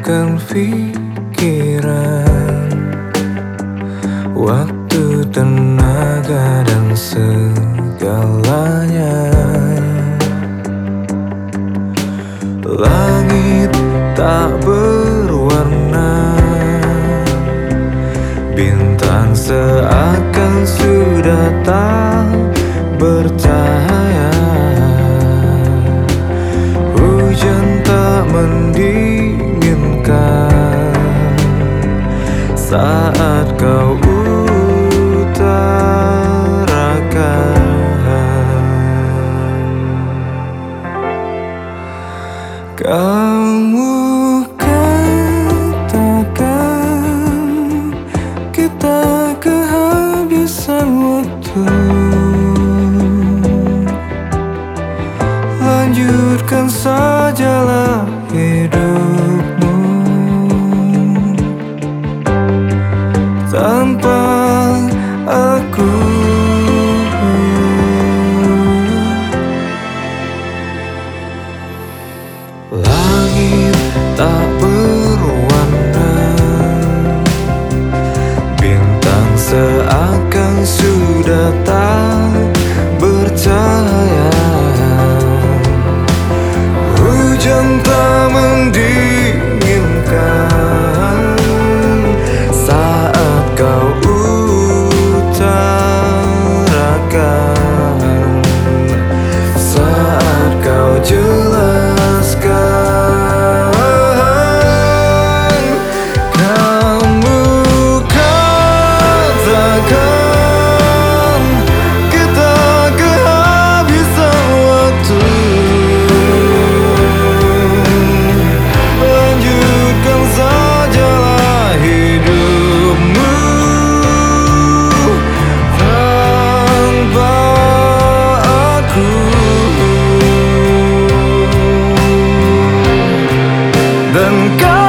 sibukkan pikiran, waktu, tenaga, dan segalanya. Langit tak berwarna, bintang seakan sudah tak bercahaya. Hujan tak mendinginkan saat kau utarakan. Kamu katakan kita kehabisan waktu. Lanjutkan sajalah hidupmu tanpa aku. Langit tak berwarna, bintang seakan sudah tak bercahaya. Hujan tak mendinginkan saat kau utarakan, saat kau jelaskan. Kamu katakan kita kehabisan waktu. Lanjutkan sajalah hidupmu tanpa aku. Dan kau